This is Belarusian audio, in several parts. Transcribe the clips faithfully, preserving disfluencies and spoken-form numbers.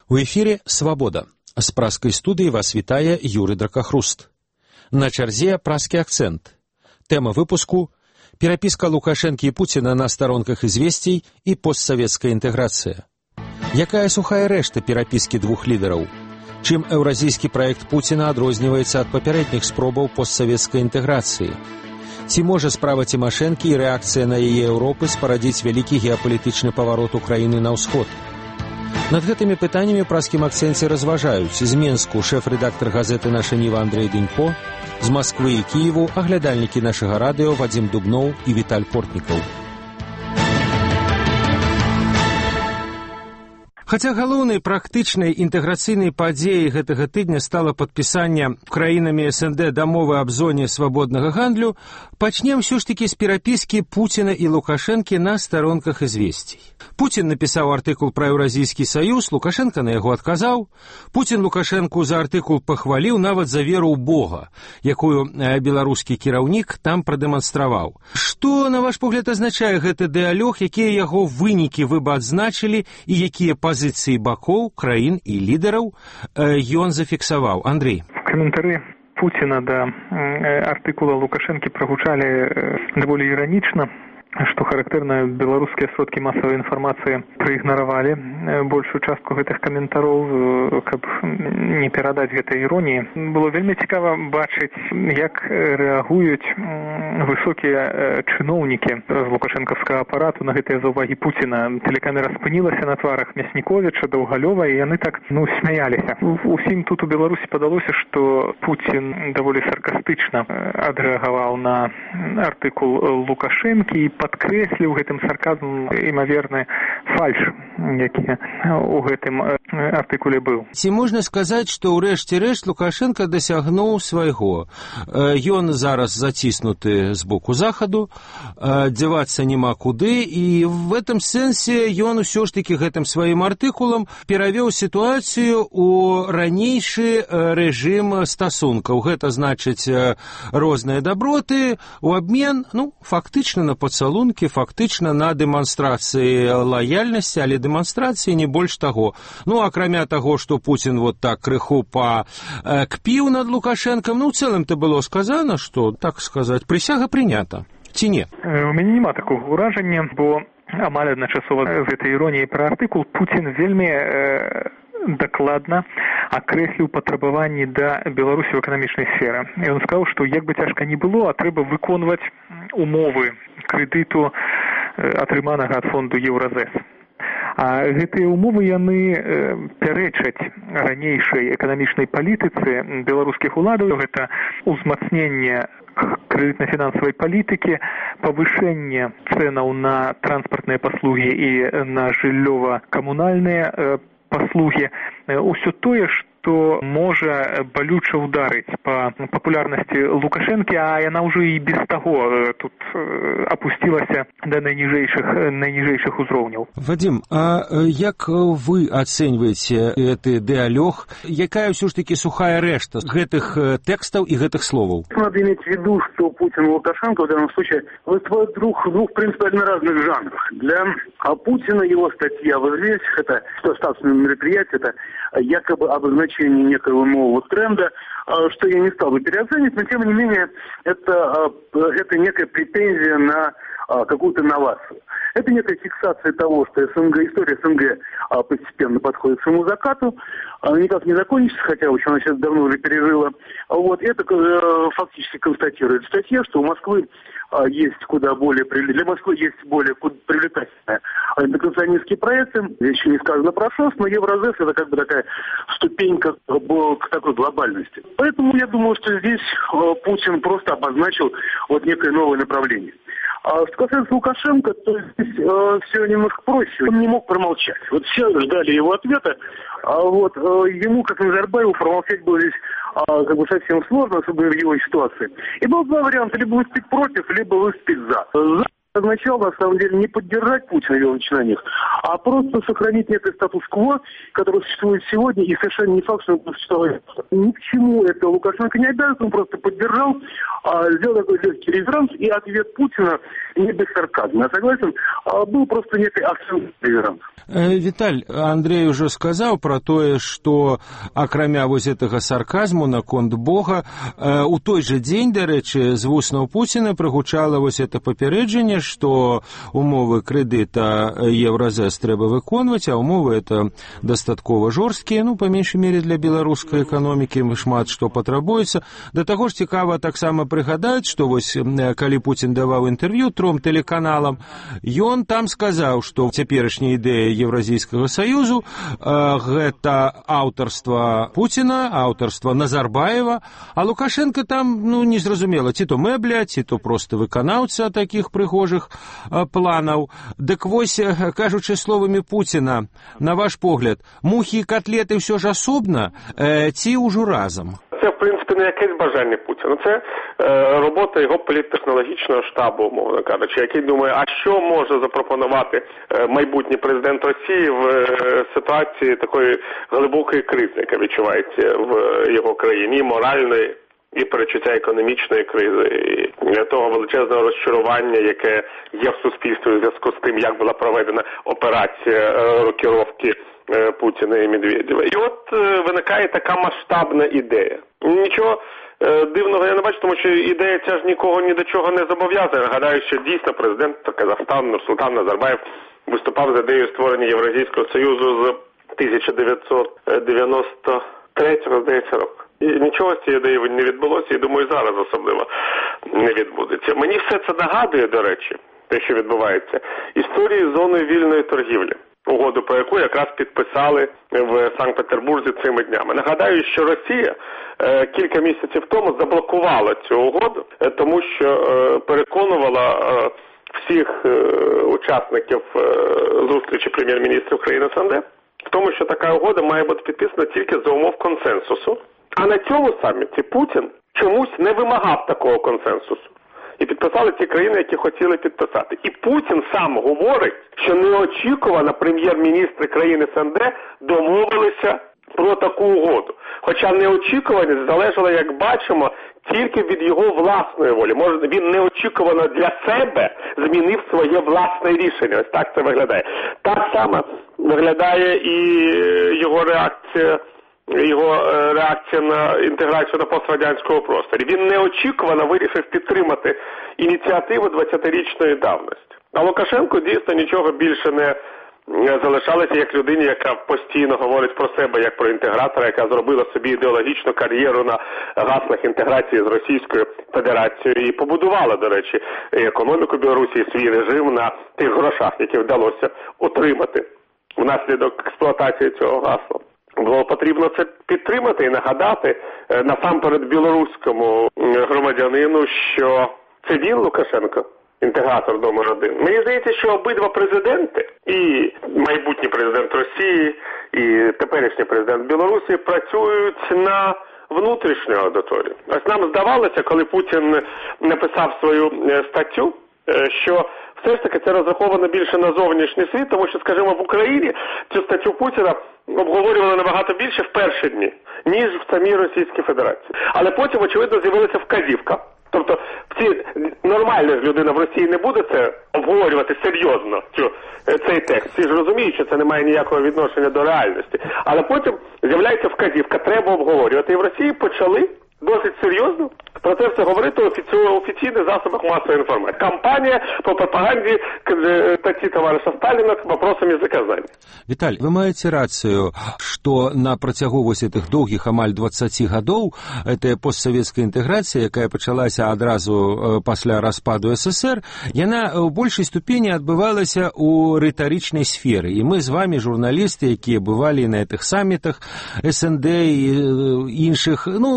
У эфире «Свобода». С праской студии вас вітае Юрий Дракахруст. На чарзе праскі акцент. Тема выпуску – перапіска Лукашэнкі і Пуціна на старонках «Известий» і постсавецкая інтэграцыя. Якая сухая рэшта перапіскі двух лідараў? Чым еўразійскі праект Пуціна адрозніваецца ад папярэдніх спробаў постсавецкай інтэграцыі? Ці можа справа Цімашэнкі і рэакцыя на яе Еўропы спарадзіць вялікі геапалітычны паварот Украіны на ўсход? Над гэтымі пытаннямі ў праскім акцэнце разважаюць з Менску шэф-рэдактар газеты «Наша Ніва» Андрэй Дынько, з Масквы і Кіеву аглядальнікі нашага радыё Вадзім Дубноў і Віталь Портнікаў. Хаця галоўнай практычнай інтэграцыйнай падзеяй гэтага тыдня стала падпісанне краінамі эс эн дэ дамовы аб зоне свабоднага гандлю, пачнем ўсё ж такі з перапіскі Пуціна і Лукашэнкі на старонках «Известий». Пуцін напісаў артыкул пра Еўразійскі саюз, Лукашэнка на яго адказаў. Пуцін Лукашэнку за артыкул пахваліў нават за веру ў Бога, якую беларускі кіраўнік там прадэманстраваў. Што, на ваш погляд, азначае гэты дыялог, якія яго вынікі вы б адзначылі і якія пазіцыі бакоў, краін і лідараў ён зафіксаваў? Андрэй. Каментары Пуціна да артыкула Лукашэнкі прагучалі даволі іранічна, што характэрна, беларускія сродкі масавай інфармацыі праігнаравалі большую частку гэтых каментароў, каб не перадаць гэтай іроніі. Было вельмі цікава бачыць, як рэагуюць высокія чыноўнікі з лукашэнкаўскага апарату на гэтыя заўвагі Пуціна. Тэлекамера спынілася на тварах Мясніковіча, Даўгалёва, і яны так, ну, смяяліся. Усім тут у Беларусі падалося, што Пуцін даволі саркастычна адрэагаваў на артыкул Лукашэнкі і падкрэсліў гэтым сарказмам імаверны фальш, які у гэтым артыкуле быў. Ці можна сказаць, што ў рэшце рэшт Лукашэнка дасягнуў свайго? Ён зараз заціснуты з боку захаду, дзявацца няма куды, і в этом сэнсе ён усё ж такі гэтым сваім артыкулам перавёў сітуацыю у ранейшы рэжым стасункаў. Гэта значыць розныя даброты у абмен, ну, фактычна на пацалункі, фактычна на дэманстрацыі лаяльнасці, але дэманстрацыі не больш таго. Ну, акрамя таго, што Пуцін вот так крыху пакпіў над Лукашэнкам, ну, ў цэлым-то было сказана, што, так сказаць, прысяга прынята. Ці не? У мяне няма такога ўражання, бо амаль адначасова з гэтай іроніяй пра артыкул Пуцін вельмі э, дакладна акрэсліў патрабаванні да Беларусі ў эканамічнай сферы. І ён сказаў, што як бы цяжка не было, а трэба выконваць умовы крэдыту атрыманага ад фонду Еўразэс. А гэтыя умовы яны пярэчаць ранейшай эканамічнай палітыцы беларускіх уладаў. Гэта ўзмацненне крэдытна-фінансавай палітыкі, павышэнне цэнаў на транспартныя паслугі і на жыллёва-камунальныя паслугі. Усё тое, што можа балюча ўдарыць па папулярнасці Лукашэнкі, а яна ўжо і без таго тут апусцілася да найніжэйшых, найніжэйшых узроўняў. Вадзім, а як вы ацэньваеце гэты дыялог? Якая ўсё ж такі сухая рэшта гэтых тэкстаў и гэтых словаў? Надо иметь в виду, что Путин и Лукашенко в данном случае выступают друг в двух принципиально разных жанрах. Для Путина его статья вот здесь, это статусное мероприятие, это якобы обозначение некого нового тренда, что я не стал бы переоценивать, но тем не менее это, это некая претензия на какую-то новацию. Это некая фиксация того, что СНГ, история СНГ постепенно подходит к своему закату, никак не закончится, хотя очень она сейчас давно уже пережила. Вот, это фактически констатирует статья, что у Москвы есть куда более, для Москвы есть более привлекательные интернациональные проекты. Здесь еще не сказано про ШОС, но Евразес это как бы такая ступенька к такой глобальности. Поэтому я думаю, что здесь Путин просто обозначил вот некое новое направление. А что касается Лукашенко, то здесь э, все немножко проще. Он не мог промолчать. Вот все ждали его ответа, а вот э, ему, как Назарбаеву, промолчать было здесь э, как бы совсем сложно, особенно в его ситуации. И было два варианта: либо выступить против, либо выступить за. За означало, на самом деле, не поддержать Путина в его начинаниях, а просто сохранить некий статус-кво, который существует сегодня, и совершенно не факт, что он будет существовать. Ни к чему это Лукашенко не обязан, он просто поддержал, сделал такой легкий реверанс, и ответ Путина не без сарказма. Я согласен, был просто некий акцент реверанс. Віталь, Андрей уже сказаў пра тое, што акрамя вось гэтага сарказму наконт Бога, у той жа дзень, дарэчы, з вуснаў Пуціна прагучала вось гэта папярэджанне, што умовы крэдыта Еўразэс трэба выконваць, а умовы это дастаткова жорсткія, ну, па меншай мере для беларускай эканомікі шмат што патрабуецца. Да таго ж цікава таксама прыгадаць, што вось калі Пуцін даваў інтэрв'ю тром тэлеканалам, ён там сказаў, што цяперашняя ідэя Еўразійскага саюзу гэта аўтарства Пуціна, аўтарства Назарбаева, а Лукашенко там, ну, незразумела, ці то мэбля, ці то проста выканаўца такіх прыгожых планаў. Дык вось, кажучы словамі Пуціна, на ваш погляд, мухі і котлети все ж асобна, ці ўжо разом? Це, в принципі, не якесь бажання Путіна. Це е, робота його політтехнологічного штабу, умовно кажучи, який думає, а що може запропонувати е, майбутній президент Росії в е, ситуації такої глибокої кризи, яка відчувається в його країні, і моральної, і перечуття економічної кризи, і того величезного розчарування, яке є в суспільстві у зв'язку з тим, як була проведена операція е, рокіровки Путіна і Медведєва. І от е, виникає така масштабна ідея. Нічого е, дивного я не бачу, тому що ідея ця ж нікого ні до чого не зобов'язує. Нагадаю, що дійсно президент Казахстану Нурсултан Назарбаєв виступав за ідеєю створення Євразійського Союзу з тисяча дев'ятсот дев'яносто третього, здається, року. І нічого з цієї ідеї не відбулося, і, думаю, зараз особливо не відбудеться. Мені все це нагадує, до речі, те, що відбувається, історії з зоною вільної торгівлі, угоду про яку якраз підписали в Санкт-Петербурзі цими днями. Нагадаю, що Росія е, кілька місяців тому заблокувала цю угоду, е, тому що е, переконувала е, всіх е, учасників е, зустрічі прем'єр-міністрів країни СНД в тому, що така угода має бути підписана тільки за умов консенсусу. А на цьому саміті Путін чомусь не вимагав такого консенсусу. І підписали ті країни, які хотіли підписати. І Путін сам говорить, що неочікувано прем'єр-міністри країни СНД домовилися про таку угоду. Хоча неочікуваність залежала, як бачимо, тільки від його власної волі. Може, він неочікувано для себе змінив своє власне рішення. Ось так це виглядає. Так само виглядає і його реакція його реакція на інтеграцію на пострадянському просторі. Він неочікувано вирішив підтримати ініціативу двадцятирічної давності. А Лукашенко дійсно нічого більше не залишалося як людині, яка постійно говорить про себе як про інтегратора, яка зробила собі ідеологічну кар'єру на гаслах інтеграції з Російською Федерацією і побудувала, до речі, економіку Білорусі, свій режим на тих грошах, які вдалося отримати внаслідок експлуатації цього гасла. Було потрібно це підтримати і нагадати насамперед білоруському громадянину, що це він, Лукашенко, інтегратор номер один. Мені здається, що обидва президенти, і майбутній президент Росії, і теперішній президент Білорусі, працюють на внутрішню аудиторію. Ось нам здавалося, коли Путін написав свою статтю, що все ж таки це розраховано більше на зовнішній світ, тому що, скажімо, в Україні цю статтю Путіна обговорювали набагато більше в перші дні, ніж в самій Російській Федерації. Але потім, очевидно, з'явилася вказівка. Тобто, всі нормальна людина в Росії не буде це обговорювати серйозно, цю, цей текст. Всі ж розуміють, що це не має ніякого відношення до реальності. Але потім з'являється вказівка, треба обговорювати. І в Росії почали досить серйозно про це все говорити у офіційних засобах масової інформації. Кампанія по пропаганді статті товариша Сталіна к вопросам язика знання. Віталь, вы маеце рацыю, што на працягу вось гэтых доўгіх амаль дваццаці гадоў гэтая постсавецкая інтэграцыя, якая пачалася адразу пасля распаду СССР, яна ў большай ступені адбывалася ў рытарычнай сферы. І мы з вами, журналісты, якія бывалі на гэтых самітах СНД і іншых, ну, гэта выдатна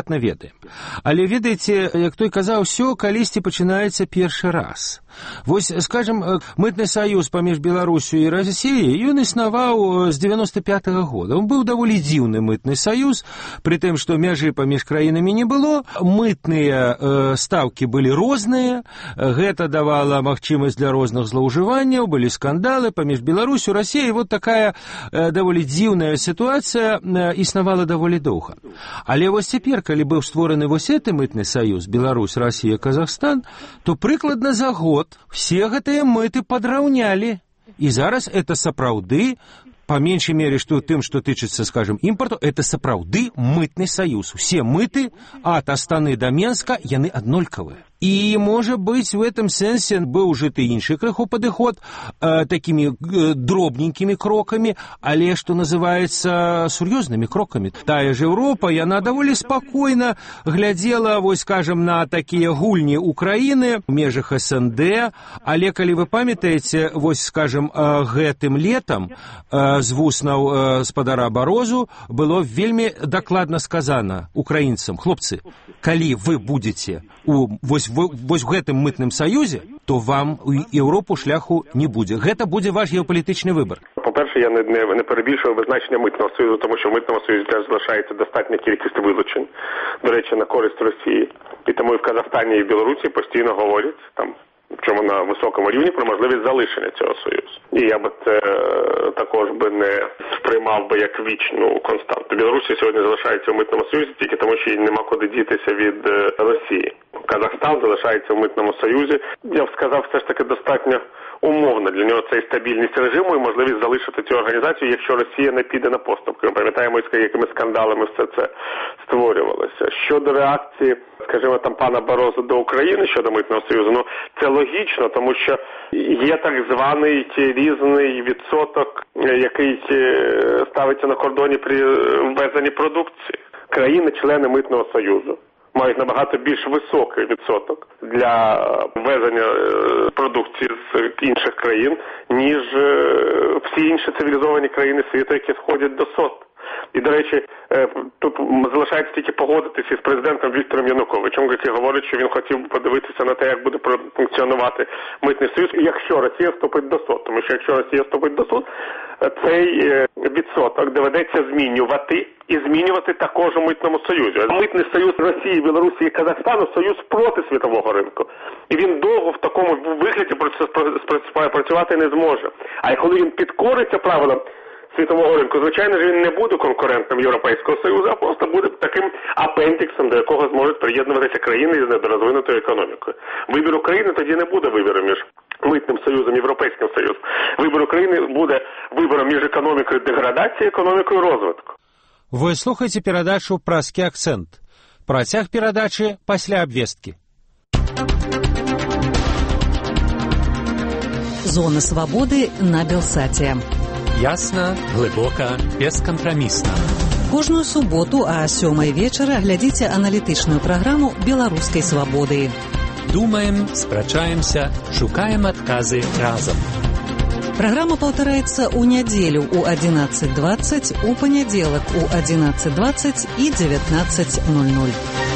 выдатна ведаем. Але ведаеце, як той казаў, усё калісьці пачынаецца першы раз. Вось, скажем, мытны саюз паміж Беларусью і Расіяй, ён існаваў з девяносто пятого года. Он быў даволі дзіўны мытны саюз, пры тым, што мяжы паміж краінамі не было, мытныя э, стаўкі былі розныя, гэта давала магчымасць для розных злоўжыванняў, былі скандалы паміж Беларусью, Расіяй, вот такая э, даволі дзіўная сітуацыя э, існавала даволі доўга. Але вось цяпер, калі быў створаны вось гэты мытны саюз, Беларусь, Расія, Казахстан, то прыкладна за год все гэтыя мыты подраўнялі. І зараз это сапраўды, по меньшей мере, что тым, что тычыцца, скажем, імпарту, это сапраўды мытны саюз. Все мыты ад Астаны да Менска, яны аднолькавыя. І, можа быць, в этом сэнсе быў ужыты іншы крыху падыход э, такімі э, дробненькімі крокамі, але, што называецца, сур'ёзнымі крокамі. Тая ж Еўропа, яна даволі спакойна глядзела, вось, скажем, на такія гульні Украіны ў межах эс эн дэ, але, калі вы памятаеце, вось, скажем, э, гэтым летам э, з вуснаў э, спадара Барозу было вельмі дакладна сказана украінцам: хлопцы, калі вы будзеце у вось вось в гэтым мытным саюзе, то вам у Європу шляху не буде. Гэта буде ваш геополітичний вибір. По-перше, я не, не, не перебільшую визначення митного союзу, тому що в митному союзі теж залишається достатня кількість вилучень, до речі, на користь Росії. І тому і в Казахстані, і в Білорусі постійно говорять, там, причому на високому рівні, про можливість залишення цього союзу. І я би це також би не сприймав би як вічну константу. Білорусі сьогодні залишається в митному союзі тільки тому, що їй нема куди дітися від Росії. Казахстан залишається в митному союзі. Я б сказав, все ж таки достатньо умовно для нього це стабільність режиму і можливість залишити цю організацію, якщо Росія не піде на поступки. Ми пам'ятаємо, якими скандалами все це створювалося. Щодо реакції, скажімо, там пана Барозу до України щодо митного союзу, ну це логічно, тому що є так званий різний відсоток, який ставиться на кордоні при ввезенні продукції. Країни-члени митного союзу мають набагато більш високий відсоток для ввезення продукції з інших країн, ніж всі інші цивілізовані країни світу, які сходять до СОТ. І, до речі, тут залишається тільки погодитися із президентом Віктором Януковичем, який говорить, що він хотів подивитися на те, як буде функціонувати митний союз, якщо Росія вступить до СОТ. Тому що якщо Росія вступить до СОТ, цей відсоток доведеться змінювати і змінювати також у митному союзі. Митний союз Росії, Білорусі і Казахстану – союз проти світового ринку. І він довго в такому вигляді працювати не зможе. А коли він підкориться правилам світового ринку, звичайно ж, він не буде конкурентом Європейського Союзу, а просто буде таким апендиксом, до якого зможуть приєднуватися країни з недорозвинутою економікою. Вибір України тоді не буде вибором між митним союзом і Європейським Союзом. Вибір України буде вибором між економікою деградації і економікою розвитку. Ви слухаєте передачу «Праський акцент». Працяг передачі після обвестки. Зона свободи на Белсаті. Ясна, глибока, бескампрамісна. Кожную суботу а сёмай вечара глядзіце аналітычную праграму «Беларускай свабоды». Думаем, спрачаемся, шукаем адказы разам. Праграма паўтараецца ў нядзелю ў адзінаццаць дваццаць, у панядзелак у адзінаццаць дваццаць і дзевятнаццаць ноль ноль.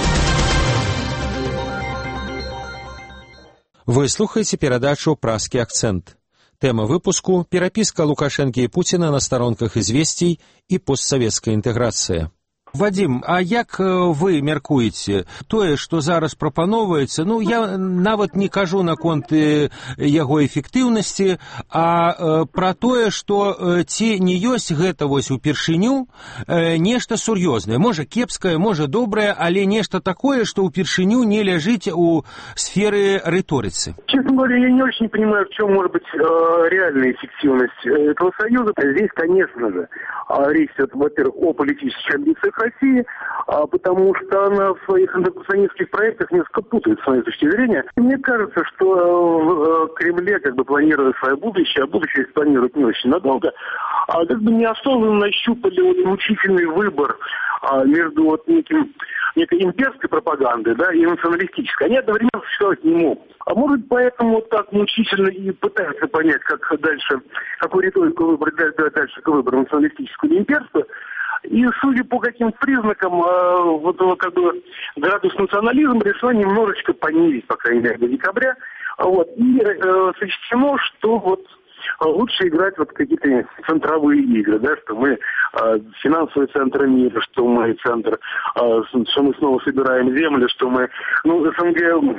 Вы слухаеце перадачу «Праський акцент». Тема выпуску – перапіска Лукашэнкі і Пуціна на старонках «Известий» і постсавецкая інтэграцыя. Вадим, а як вы мяркуеце? Тое, што зараз прапаноўваецца, ну, я нават не кажу наконт яго эфектыўнасці, а пра тое, што ці не ёсць гэта вось упершыню нешта сур'ёзнае. Можа кепскае, можа добрае, але нешта такое, што упершыню не ляжыць у сферы рыторыцы. Честно говоря, я не очень понимаю, в чем может быть э, реальная эффективность этого союза. Здесь, конечно же, речь идет, во-первых, о политических амбициях России, а, потому что она в своих антикоммунистических проектах несколько путает с моей точки зрения. И мне кажется, что в Кремле как бы планирует свое будущее, а будущее планирует не очень надолго, а как бы неосознанно нащупали вот мучительный выбор а, между вот неким, некой имперской пропагандой, да, и националистической. Они одновременно существовать не могут. А может, поэтому вот так мучительно и пытаются понять, как дальше, какую риторику выбрать дальше к выбору, националистическую или имперскую. И судя по каким-то признакам, вот как бы градус национализма решила немножечко понизить, по крайней мере, до декабря. Вот. И э, сочтено, что вот лучше играть вот какие-то центровые игры, да, что мы э, финансовый центр мира, что мы центр, э, что мы снова собираем земли, что мы, ну, СНГ,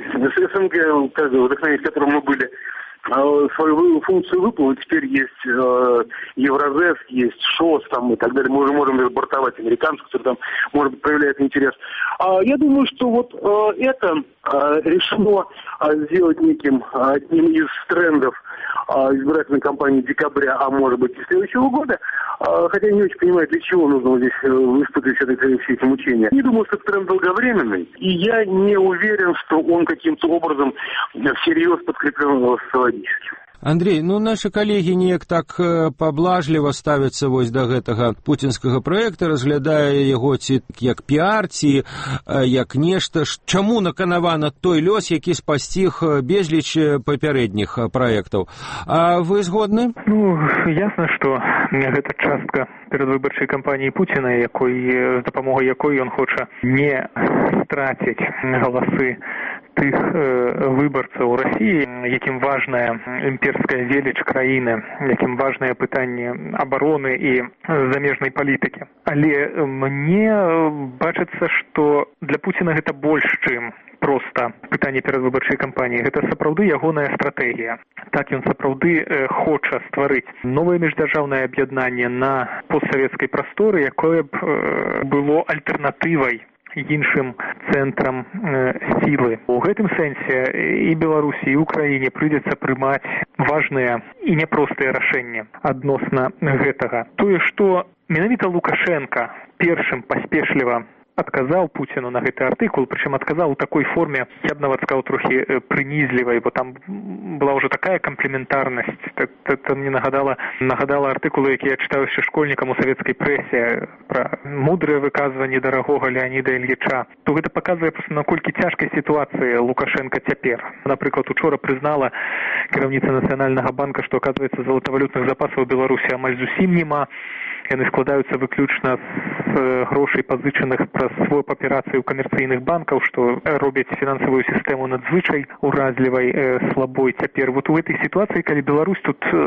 СНГ, как бы, вдохновение, в котором мы были, э, свою функцию выполнить, теперь есть э, Евразес, есть ШОС там и так далее, мы уже можем разбортовать американцев, которые там, может быть, проявляют интерес. А я думаю, что вот э, это э, решено э, сделать неким э, одним из трендов избирательной кампании декабря, а может быть и следующего года, хотя я не очень понимаю, для чего нужно здесь испытывать все, все эти мучения. Не думаю, что это тренд долговременный, и я не уверен, что он каким-то образом всерьез подкреплен социологически. Андрей, ну нашы калегі неяк так паблажліва ставяцца вось да гэтага пуцінскага праекта, разглядае яго ці як піар, ці як нешта. Чаму наканавана той лёс, які спасціг безліч папярэдніх праектаў? А вы згодны? Ну, ясна, што гэта частка перадвыбарчай кампаніі Пуціна, якой, з дапамогай якой ён хоча не страціць галасы тых э, выбарцаў России, якім важная імперская веліч краіны, якім важнае пытанне абароны і замежнай палітыкі. Але мне бачыцца, што для Пуціна гэта больш, чым проста пытанне перадвыбарчай кампаніі. Гэта сапраўды ягоная стратэгія. Так ён сапраўды э, хоча стварыць новае міждзяржаўнае аб'яднанне на постсавецкай прасторы, якое б э, было альтэрнатывай іншым цэнтрам э, сілы. У гэтым сэнсе і Беларусі, і Украіне прыйдзецца прымаць важныя і няпростыя рашэнні адносна гэтага. Тое, што менавіта Лукашенка першым паспешліва адказаў Пуціну на гэты артыкул, прычым адказаў у такой форме, я б нават сказаў, трохі прынізлівай, бо там была ўжо такая камплементарнасць. Это мне нагадала, нагадала артыкулы, які я чытаў яшчэ школьнікам у савецкай прэсе пра мудрыя выказванні дарагога Леаніда Ільіча. То гэта паказвае проста, наколькі цяжкай сітуацыі Лукашенка цяпер. Напрыклад, учора прызнала кіраўніца Нацыянальнага банка, што, аказваецца, залатавалютных запасаў у Беларусі амаль зусім няма. Яны складаюцца выключна з грошай, пазычаных праз своп аперацыі ў камерцыйных банкаў, што робяць фінансавую сістэму надзвычай уразлівай, э, слабой цяпер. Вот у этой сітуацыі, калі Беларусь тут э,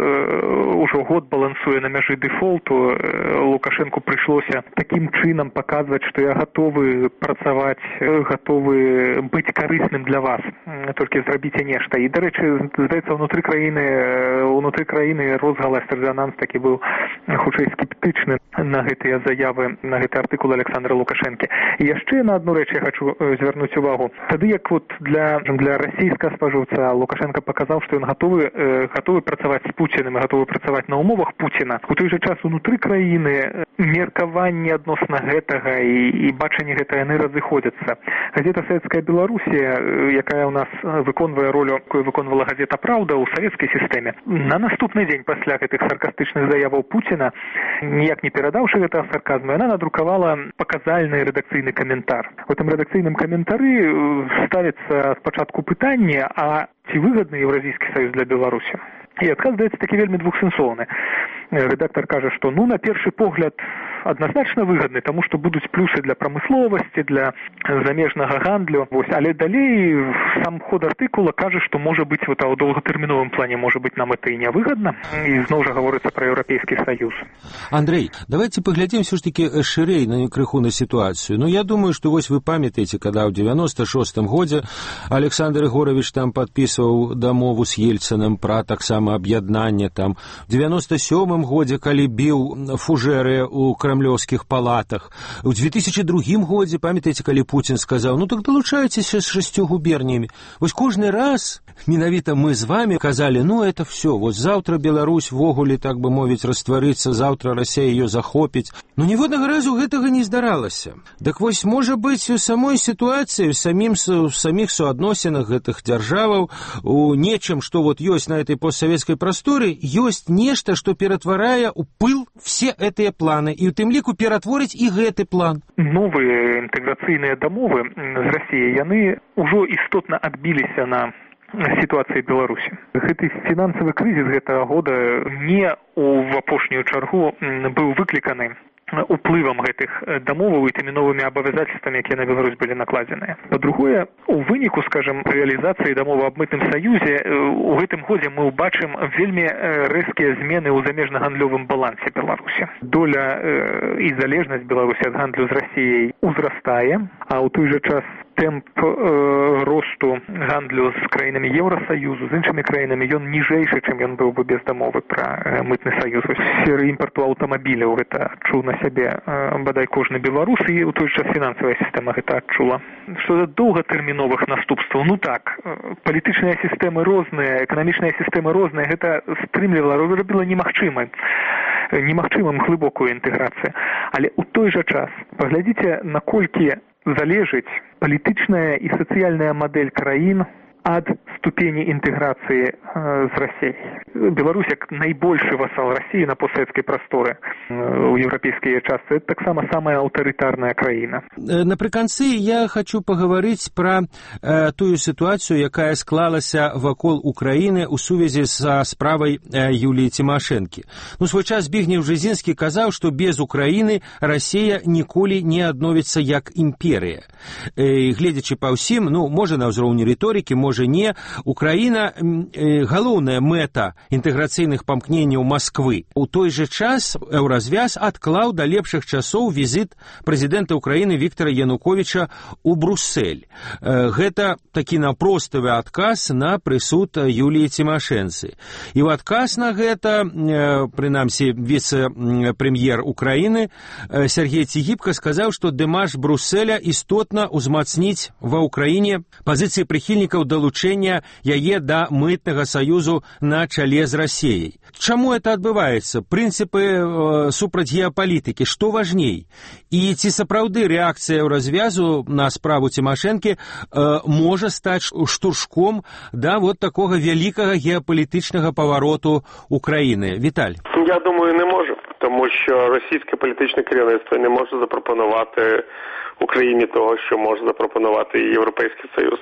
ўжо год балансуе на мяжы дэфолту, э, Лукашенку прыйшлося такім чынам паказваць, што я гатовы працаваць, э, гатовы быць карысным для вас, э, толькі зрабіце нешта. І, дарэчы, здаецца, ўнутры краіны, ўнутры краіны розгалас, рэзананс такі быў хутчэй скептычны на гэтыя заявы, на гэты артыкул Александра Лукашэнкі. І яшчэ на адну рэч я хочу звярнуць увагу. Тады як вот для, для расійскага спажыўца Лукашенко паказаў, што ён гатовы, э, гатовы працаваць з Пуціным і гатовы працаваць на умовах Пуціна. У той жа час унутры краіны меркаванне адносна гэтага і, і бачанне гэта яны разыходзяцца. Газета «Савецкая Беларусія», якая ў нас выконвае ролю, якую выконвала газета «Праўда» ў савецкай сістэме, на наступны дзень пасля гэтых саркастычных заяваў Пуціна, ніяк не перадаўшы гэтага сарказму, яна надрукавала паказальны рэдакцыйны каментар. У гэтым рэдакцыйным каментары ставіцца спачатку пытанне, а ці выгадны Еўразійскі саюз для Беларусі? І адказ даецца такі вельмі двухсэнсоўны. Рэдактар кажа, што ну на першы погляд адназначна выгадны, таму што будуць плюсы для прамысловасці, для замежнага гандлю. Вось, але далей сам ход артыкула кажа, што можа быць вот, у доўгатэрміновым плане можа быць нам это і нявыгадна. І зноў жа гаворыцца пра Еўрапейскі саюз. Андрей, давайте паглядзім все ж таки шырэй на крыху на сітуацыю. Ну я думаю, што вось вы памятаеце, када ў девяносто шостым годзе Александр Егорович там падпісваў дамову з Ельцынам пра таксама аб'яднанне там. В девяносто сёмым годзе, калі біў фужэры ў крамлёўскіх палатах. У две тысячи другім годзе, памятаеце, калі Пуцін сказаў, ну так далучайцеся з шасцю губернямі. Вось кожны раз менавіта мы з вами казалі, ну это все, вот завтра Беларусь вогуле, так бы мовіць, растварыцца, завтра Россия ее захопіць. Ну ніводнага разу гэтага не здаралася. Так вось, можа быць, у самой сітуацыі, у самім, у саміх суадносінах гэтых дзяржаваў, у нечым, што вот ёсць на этой постсоветской просторе, ёсць нешта, што ператварае ў пыл все гэтыя планы, і у тым ліку ператворыць і гэты план. Новыя інтэграцыйныя дамовы з Расіяй, яны ўжо істотна адбіліся на сітуацыі Беларусі. Гэты фінансавы крызіс гэтага года не ў апошнюю чаргу быў выкліканы уплывам гэтых дамоваў і тымі новымі абавязательствамі, якія на Беларусь былі накладзеныя. Па-другое, у выніку, скажем, рэалізацыі дамовы аб мытным саюзе у гэтым годзе мы ўбачым вельмі рэзкія змены ў замежна-гандлёвым балансе Беларусі. Доля э, і залежнасць Беларусі ад гандлю з Расіяй узрастае, а ў той жа час тэмп э, росту гандлю з краінамі Еўрасаюзу, з іншымі краінамі, ён ніжэйшы, чым ён быў бы без дамовы пра э, мытны саюз. В сферы імпарту аўтамабіляў гэта адчуў на сябе э, бадай кожны беларус, і ў той час фінансавая сістэма гэта адчула. Што да доўгатэрміновых наступстваў, ну так, палітычныя сістэмы розныя, эканамічныя сістэмы розныя, гэта стрымлівала, робіла немагчымым немагчымым глыбокую інтэграцыю. Але ў той жа час паглядзіце, наколькі залежыць палітычная і сацыяльная мадэль краін ад ступені інтэграцыі э, з Расіяй. Беларусь, як найбольшы васал Расіі на постсавецкай прасторы э, ў еўрапейскія частцы, это таксама самая аўтарытарная краіна. Напрыканцы я хочу пагаварыць пра э, тую сітуацыю, якая склалася вакол Украіны ў сувязі са справай э, Юліі Цімашэнкі. Ну, свой час Збігнеў Бжезінскі казаў, што без Украіны Расія ніколі не адновіцца як імперыя. Э, гледзячы па ўсім, ну, можа на ўзроўні рыторыкі, можа не, Украіна э, галоўная мэта інтэграцыйных памкненняў Масквы. У той жа час Еўразвяз адклаў да лепшых часоў візіт прэзідэнта Украіны Віктара Януковіча ў Брусэль. Э, гэта такі напроставы адказ на прысуд Юліі Цімашэнцы. І ў адказ на гэта, э, прынамсі, віцэ-прэм'ер Украіны э, Сергей Цігіпка сказаў, што дэмарш Бруселя істотна ўзмацніць ва Ўкраіне пазіцыі прыхільнікаў далучэння яе да мытнага саюзу на чале з Расіяй. Чаму это адбываецца? Прынцыпы э, супраць геапалітыкі, што важней? І ці сапраўды рэакцыя развязу на справу Цімашэнкі э, можа стаць штуршком да вот такога вялікага геапалітычнага павароту Украіны? Віталь. Я думаю, не може, тому що російське політичне керівництво не може запропонувати Україні того, що може запропонувати Європейський Союз.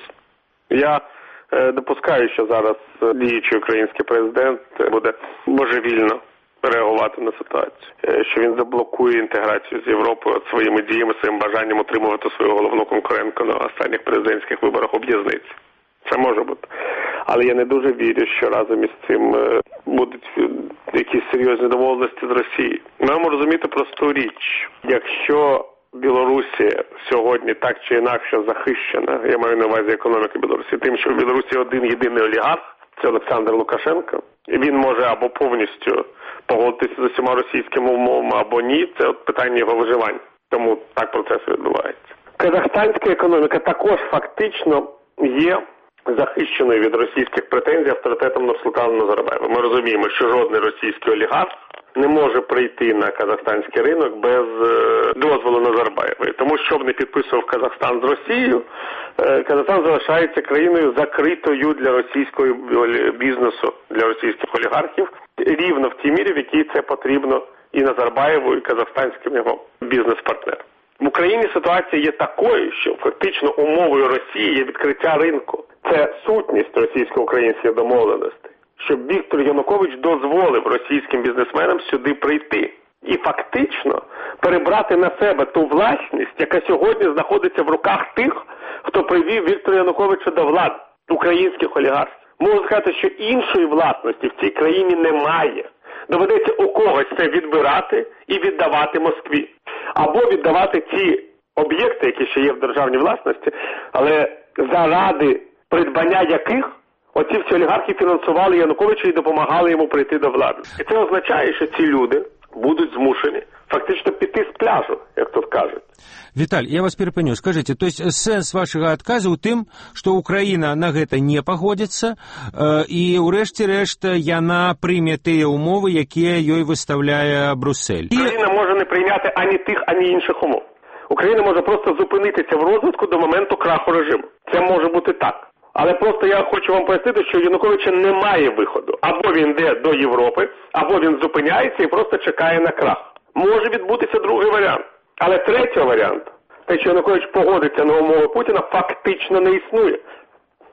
Я е, допускаю, що зараз діючий український президент буде божевільно реагувати на ситуацію, е, що він заблокує інтеграцію з Європою своїми діями, своїм бажанням утримувати свою головну конкурентку на останніх президентських виборах у в'язниці. Це може бути. Але я не дуже вірю, що разом із цим е, будуть якісь серйозні домовленості з Росією. Ми маємо розуміти просту річ. Якщо Білорусі сьогодні так чи інакше захищена, я маю на увазі економіка Білорусі, тим, що в Білорусі один єдиний олігарх, це Олександр Лукашенко, і він може або повністю погодитися з усіма російськими умовами, або ні, це от питання його виживання. Тому так процес відбувається. Казахстанська економіка також фактично є захищеною від російських претензій авторитетом Нурсултана Назарбаєва. Ми розуміємо, що жодний російський олігарх не може прийти на казахстанський ринок без е, дозволу Назарбаєва. Тому, що б не підписував Казахстан з Росією, е, Казахстан залишається країною закритою для російського бізнесу, для російських олігархів, рівно в тій мірі, в якій це потрібно і Назарбаєву, і казахстанським його бізнес-партнерам. В Україні ситуація є такою, що фактично умовою Росії є відкриття ринку. Це сутність російсько-українських домовленостей, щоб Віктор Янукович дозволив російським бізнесменам сюди прийти і фактично перебрати на себе ту власність, яка сьогодні знаходиться в руках тих, хто привів Віктора Януковича до влади, українських олігархів. Можу сказати, що іншої власності в цій країні немає. Доведеться у когось це відбирати і віддавати Москві. Або віддавати ті об'єкти, які ще є в державній власності, але заради придбання яких оці всі олігархи фінансували Януковича і допомагали йому прийти до влади. І це означає, що ці люди будуть змушені фактично піти з пляжу, як тут кажуть. Віталь, я вас перапыню. Скажите, то есть сэнс вашага адказу ў тым, што Украіна на гэта не пагодзіцца, э, і ўрэшце рэшт яна прыме тыя умовы, якія ёй выставляе Бруссель. Україна може не прийняти ані тих, ані інших умов. Україна може просто зупинитися в розвитку до моменту краху режиму. Це може бути так. Але просто я хочу вам пояснити, що Януковича немає виходу. Або він йде до Європи, або він зупиняється і просто чекає на крах. Може відбутися другий варіант. Але третій варіант, те, що Янукович погодиться на умови Путіна, фактично не існує.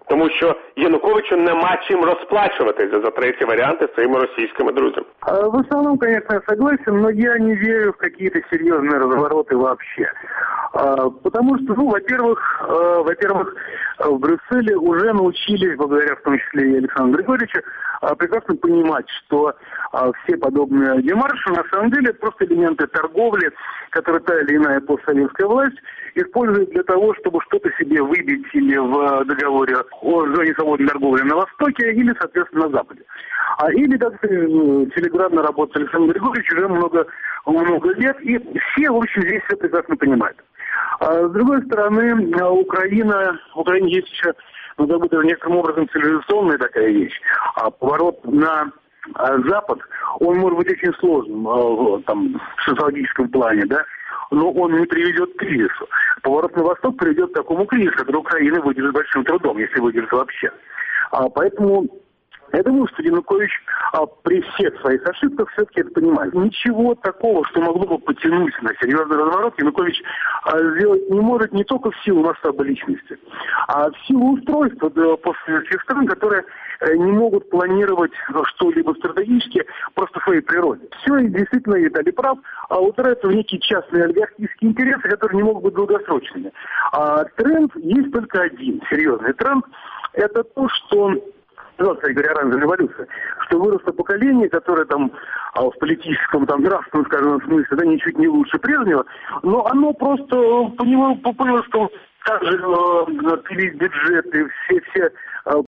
Тому що Януковичу нема чим розплачуватися за третій варіанти своїми російськими друзьями. В основном, конечно, я согласен, но я не верю в какие-то серьезные развороты вообще. Потому что, ну, во-первых, во-первых, в Брюсселе уже научились, благодаря в том числе и Александру Григорьевичу, прекрасно понимать, что все подобные демарши на самом деле просто элементы торговли, которые та или иная постсоветская власть использует для того, чтобы что-то себе выбить или в договоре о зоне свободной торговли на Востоке, или, соответственно, на Западе. А или как филигранно работает Александр Григорьевич уже много, много лет, и все, в общем, здесь все прекрасно понимают. А с другой стороны, Украина, в Украине есть еще, ну, как будто некоторым образом цивилизационная такая вещь. А поворот на Запад, он может быть очень сложным там, в социологическом плане, да, но он не приведет к кризису. Поворот на Восток приведет к такому кризису, который Украина выдержит большим трудом, если выдержит вообще. А, поэтому я думаю, что Янукович а, при всех своих ошибках все-таки это понимает. Ничего такого, что могло бы потянуть на серьезный разворот, Янукович а, сделать не может не только в силу масштаба личности, а в силу устройства да, постсоветских стран, которые э, не могут планировать что-либо стратегически просто в своей природе. Все, и действительно, Виталий прав, а упираются в некие частные олигархические интересы, которые не могут быть долгосрочными. А тренд есть только один, серьезный тренд, это то, что... Ну, кстати говоря, оранжевая революция, что выросло поколение, которое там в политическом, там, нравственном, скажем, смысле, да, ничуть не лучше прежнего, но оно просто понимало, понял, что также э, бюджеты, все, все